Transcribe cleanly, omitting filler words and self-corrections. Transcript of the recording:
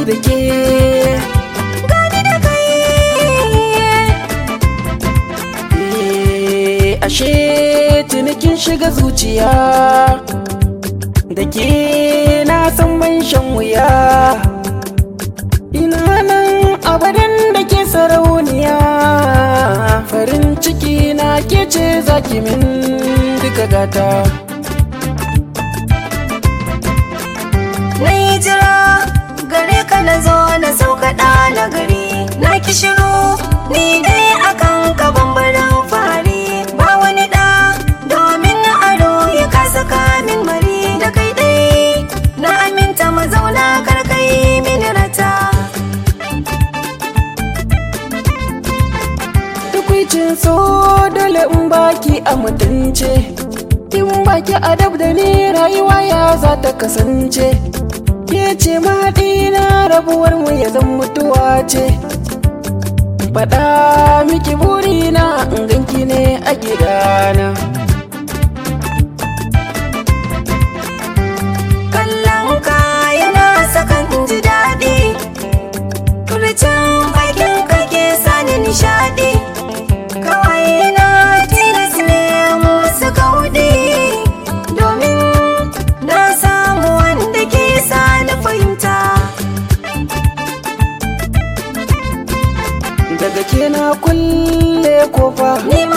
da ke gani da kai. Ashe tunikin shiga zuciya da ke na san ban shan wuya. Ina nan abadan da ke sarauniya, farin ciki na ke ce zaki min duka gata. Na yi jira gare ka na zo na saukaɗa na gari, na ki shiru ni dai akan ka bambaran fari. Ba wani ɗa domin na ado ya kasa kamin mari, da kai dai na aminta mazauna karkai mini rata. Tukwicin so dole in baki a mutunce, in baki adab da ni rayuwa ya za ta kasance. Ke ce mahaɗina rabuwar mu ya zan mutuwa ce. Faɗa miki burina in ganki ne a gidana. Kallon ka yana sakan ji daɗi, furcin bakin ka ke sani nishaɗi. Kawai na tilas ne musu kauɗi, domin na samu wanda ke sani fahimta. Daga ke na kulle kofa. Ni